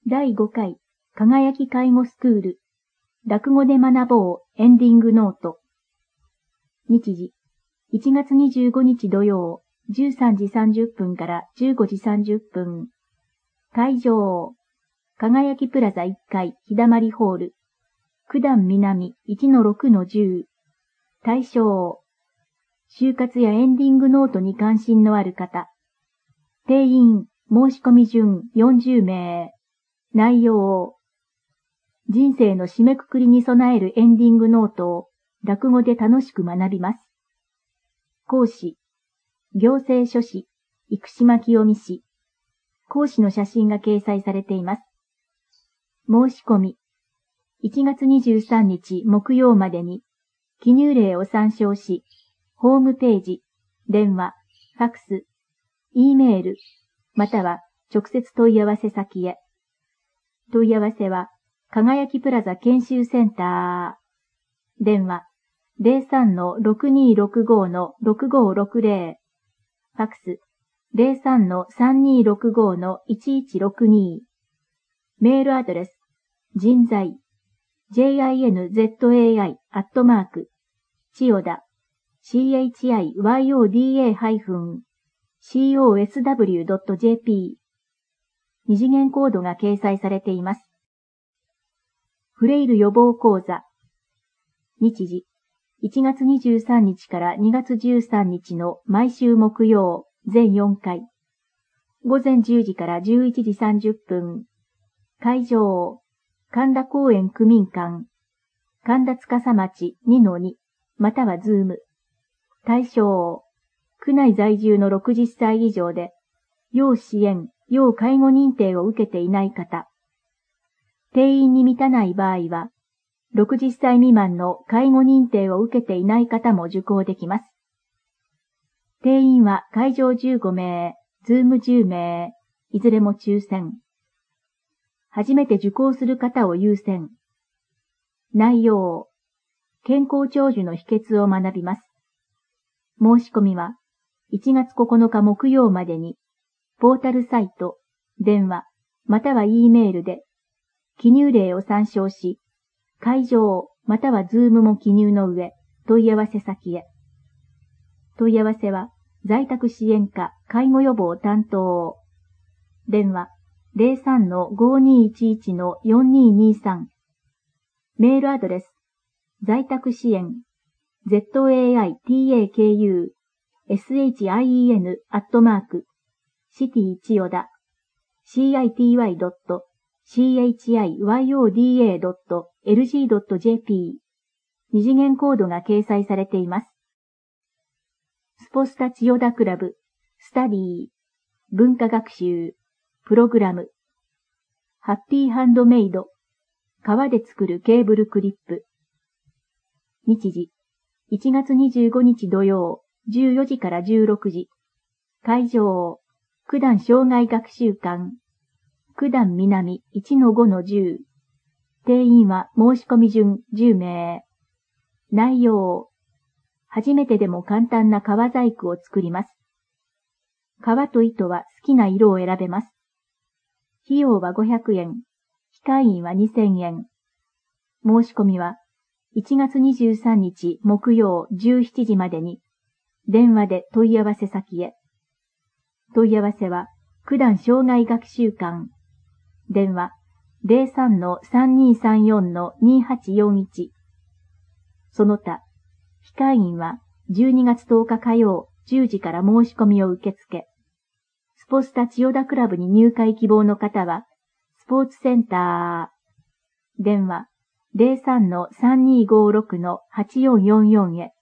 第5回、輝き介護スクール、落語で学ぼうエンディングノート。日時、1月25日土曜、13時30分から15時30分。会場、輝きプラザ1階日だまりホール、九段南 1-6-10。対象、就活やエンディングノートに関心のある方。定員、申し込み順40名。内容、人生の締めくくりに備えるエンディングノートを落語で楽しく学びます。講師、行政書士、生島清美氏。講師の写真が掲載されています。申し込み、1月23日木曜までに、記入例を参照し、ホームページ、電話、ファクス、Eメール、または直接問い合わせ先へ。問い合わせは、輝きプラザ研修センター。電話、03-6265-6560。ファクス、03-3265-1162。メールアドレス、人材、jinzai@chiyoda-cosw.jp。二次元コードが掲載されています。フレイル予防講座。日時、1月23日から2月13日の毎週木曜、全4回。午前10時から11時30分。会場、神田公園区民館。神田司町 2-2、またはズーム。対象、区内在住の60歳以上で、要支援、要介護認定を受けていない方。定員に満たない場合は、60歳未満の介護認定を受けていない方も受講できます。定員は会場15名、ズーム10名、いずれも抽選。初めて受講する方を優先。内容、健康長寿の秘訣を学びます。申し込みは、1月9日木曜までに、ポータルサイト、電話、または E メールで、記入例を参照し、会場、またはズームも記入の上、問い合わせ先へ。問い合わせは、在宅支援課、介護予防担当。電話、03-5211-4223。メールアドレス、在宅支援、zaitaku-city.city.chiyoda.lg.jp。二次元コードが掲載されています。スポスタ千代田クラブ、スタディ、文化学習、プログラム、ハッピーハンドメイド、革で作るケーブルクリップ。日時、1月25日土曜、14時から16時。会場、九段障害学習館。九段南 1-5-10。定員は申し込み順10名。内容、初めてでも簡単な革細工を作ります。革と糸は好きな色を選べます。費用は500円。機械員は2000円。申し込みは、1月23日木曜17時までに、電話で問い合わせ先へ。問い合わせは、九段障害学習館。電話、03-3234-2841。その他、機械員は12月10日火曜10時から申し込みを受け付け、スポスタ千代田クラブに入会希望の方は、スポーツセンター。電話、03-3256-8444 へ。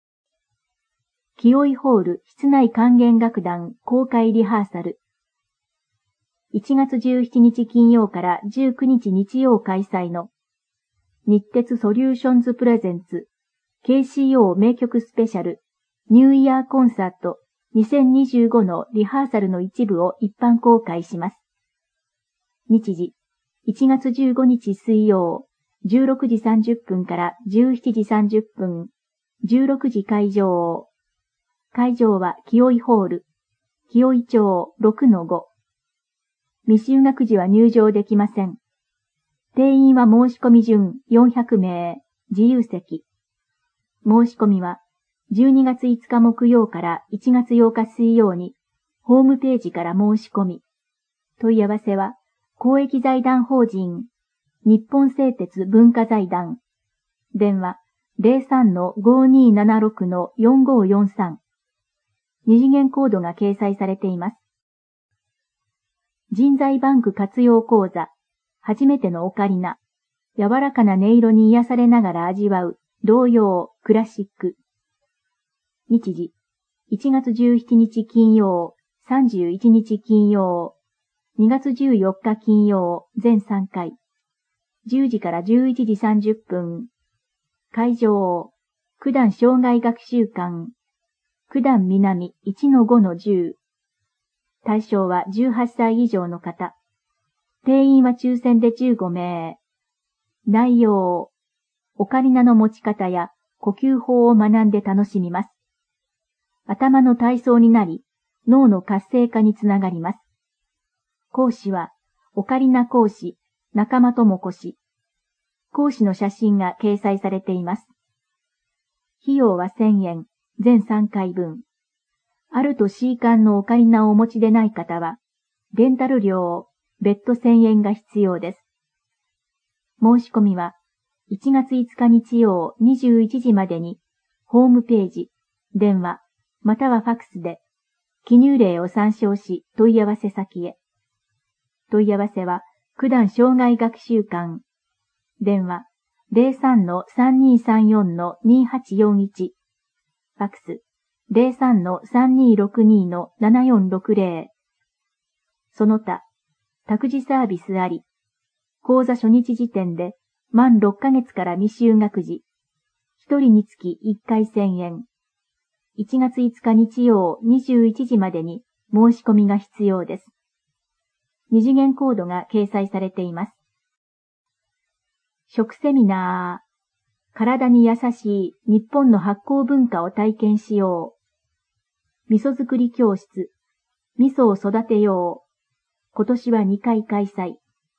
清井ホール室内管弦楽団公開リハーサル。1月17日金曜から19日日曜開催の日鉄ソリューションズプレゼンツ KCO 名曲スペシャルニューイヤーコンサート2025のリハーサルの一部を一般公開します。日時、1月15日水曜、16時30分から17時30分、16時会場。会場は清井ホール、清井町 6-5。 未就学児は入場できません。定員は申し込み順400名、自由席。申し込みは12月5日木曜から1月8日水曜にホームページから申し込み。問い合わせは公益財団法人日本製鉄文化財団。電話 03-5276-4543。二次元コードが掲載されています。人材バンク活用講座。初めてのオカリナ。柔らかな音色に癒されながら味わう童謡クラシック。日時。1月17日金曜、31日金曜、2月14日金曜、全3回。10時から11時30分。会場、九段障害学習館。九段南 1-5-10。対象は18歳以上の方。定員は抽選で15名。内容、オカリナの持ち方や呼吸法を学んで楽しみます。頭の体操になり、脳の活性化につながります。講師は、オカリナ講師、中間智子氏。講師の写真が掲載されています。費用は1000円、全3回分。あると C 館のオカリナをお持ちでない方は、レンタル料、別途1000円が必要です。申し込みは、1月5日日曜21時までに、ホームページ、電話、またはファクスで、記入例を参照し問い合わせ先へ。問い合わせは、九段障害学習館。電話、03-3234-2841。ファクス、03-3262-7460。その他、託児サービスあり。講座初日時点で、満6ヶ月から未就学児。1人につき1回1000円。1月5日日曜21時までに申し込みが必要です。二次元コードが掲載されています。食セミナー。体に優しい日本の発酵文化を体験しよう。味噌作り教室。味噌を育てよう。今年は2回開催。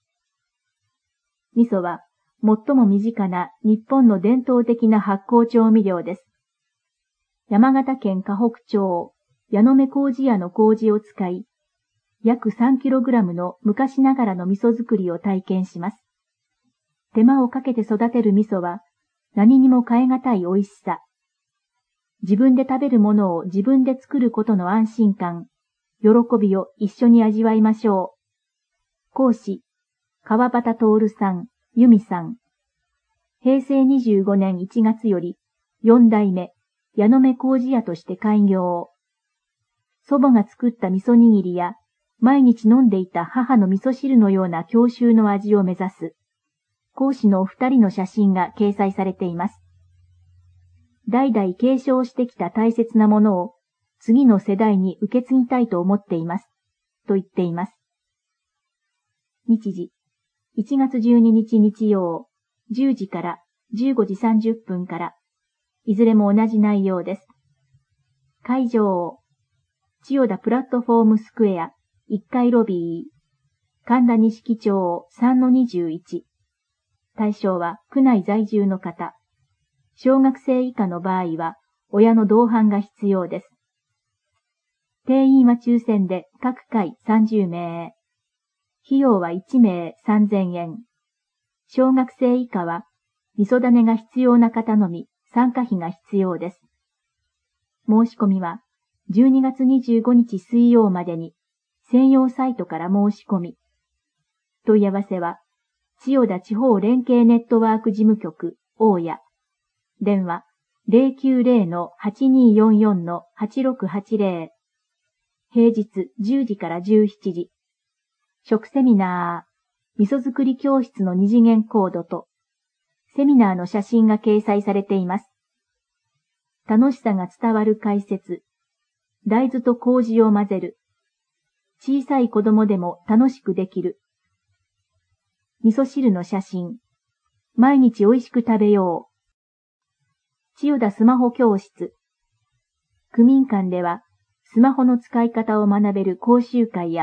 味噌は最も身近な日本の伝統的な発酵調味料です。山形県河北町矢目麹屋の麹を使い、約 3kg の昔ながらの味噌作りを体験します。手間をかけて育てる味噌は何にも代え難い美味しさ。自分で食べるものを自分で作ることの安心感、喜びを一緒に味わいましょう。講師、川端徹さん、由美さん。平成25年1月より4代目矢目麹屋として開業。祖母が作った味噌握りや毎日飲んでいた母の味噌汁のような郷愁の味を目指す。講師のお二人の写真が掲載されています。代々継承してきた大切なものを次の世代に受け継ぎたいと思っています。と言っています。日時、1月12日日曜、10時から15時30分から、いずれも同じ内容です。会場、千代田プラットフォームスクエア、1階ロビー、神田錦町 3-21。対象は区内在住の方。小学生以下の場合は、親の同伴が必要です。定員は抽選で各回30名。費用は1名3000円。小学生以下は、味噌種が必要な方のみ参加費が必要です。申し込みは、12月25日水曜までに、専用サイトから申し込み。問い合わせは、千代田地方連携ネットワーク事務局、大谷。電話、090-8244-8680。平日10時から17時。食セミナー、味噌作り教室の二次元コードと、セミナーの写真が掲載されています。楽しさが伝わる解説。大豆と麹を混ぜる。小さい子供でも楽しくできる。味噌汁の写真。毎日美味しく食べよう。千代田スマホ教室。区民間では、スマホの使い方を学べる講習会や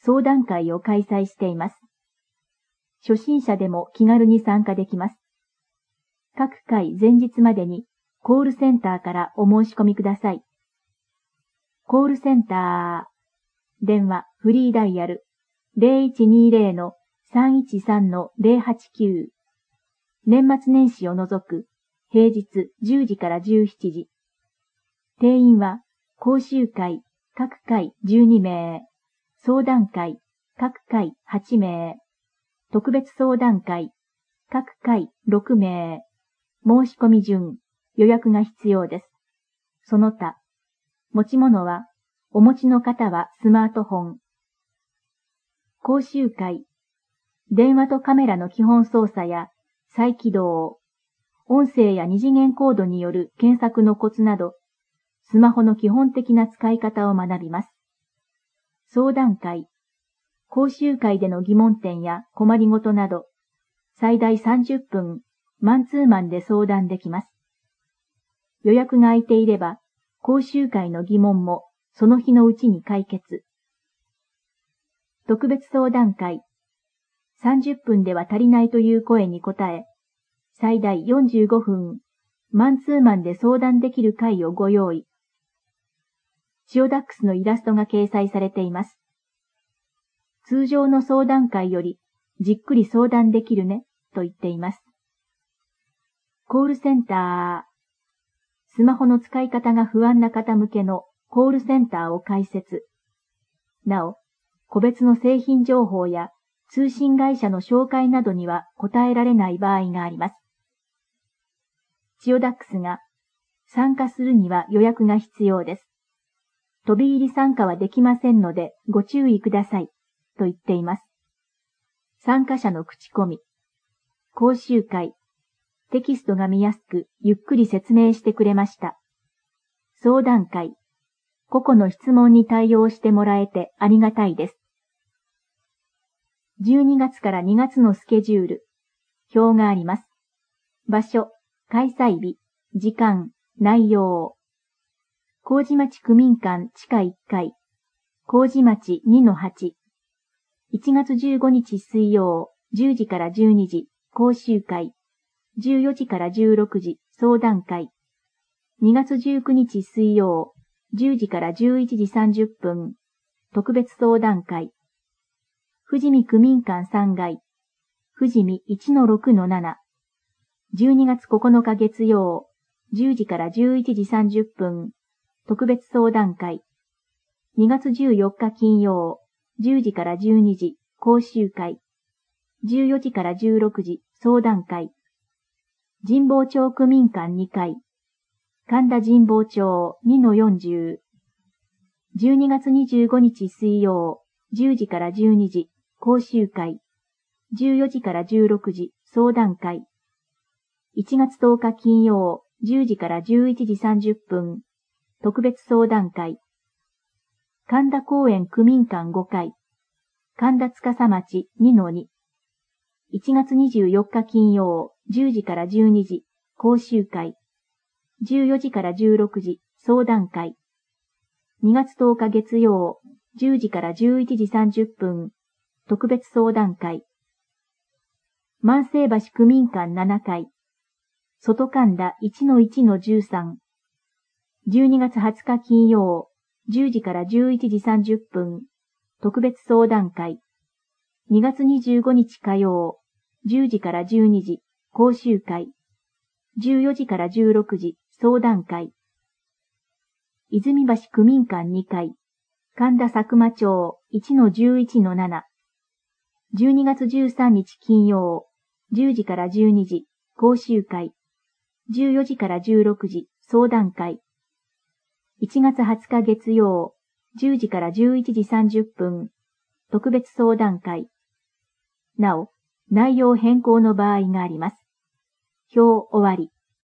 相談会を開催しています。初心者でも気軽に参加できます。各回前日までにコールセンターからお申し込みください。コールセンター、電話フリーダイヤル 0120-313-089 年末年始を除く平日10時から17時。定員は講習会各回12名、相談会各回8名、特別相談会各回6名。申し込み順、予約が必要です。その他、持ち物は、お持ちの方はスマートフォン。講習会、電話とカメラの基本操作や再起動、音声や二次元コードによる検索のコツなど、スマホの基本的な使い方を学びます。相談会、講習会での疑問点や困りごとなど、最大30分、マンツーマンで相談できます。予約が空いていれば、講習会の疑問もその日のうちに解決。特別相談会、30分では足りないという声に応え、最大45分、マンツーマンで相談できる会をご用意。千代ダックスのイラストが掲載されています。通常の相談会よりじっくり相談できるね、と言っています。コールセンター。スマホの使い方が不安な方向けのコールセンターを開設。なお、個別の製品情報や通信会社の紹介などには答えられない場合があります。千代ダックスが参加するには予約が必要です。飛び入り参加はできませんのでご注意ください、と言っています。参加者の口コミ。講習会。テキストが見やすく、ゆっくり説明してくれました。相談会。個々の質問に対応してもらえてありがたいです。12月から2月のスケジュール。表があります。場所、開催日、時間、内容。麹町区民館地下1階。麹町 2-8。1月15日水曜、10時から12時、講習会。14時から16時、相談会。2月19日水曜、10時から11時30分、特別相談会。富士見区民館3階、富士見 1-6-7。12月9日月曜、10時から11時30分、特別相談会。2月14日金曜、10時から12時、講習会。14時から16時、相談会。神保町区民館2階。神田神保町 2-40。12月25日水曜、10時から12時、講習会。14時から16時、相談会。1月10日金曜、10時から11時30分、特別相談会。神田公園区民館5階。神田司町 2-2。1月24日金曜、10時から12時、講習会。14時から16時、相談会。2月10日月曜、10時から11時30分、特別相談会。万世橋区民館7階。外神田 1-1-13。12月20日金曜、10時から11時30分、特別相談会。2月25日火曜、10時から12時、講習会。14時から16時、相談会。泉橋区民館2階。神田佐久間町 1-11-7。12月13日金曜、10時から12時、講習会。14時から16時、相談会。1月20日月曜、10時から11時30分、特別相談会。なお、内容変更の場合があります。表終わり。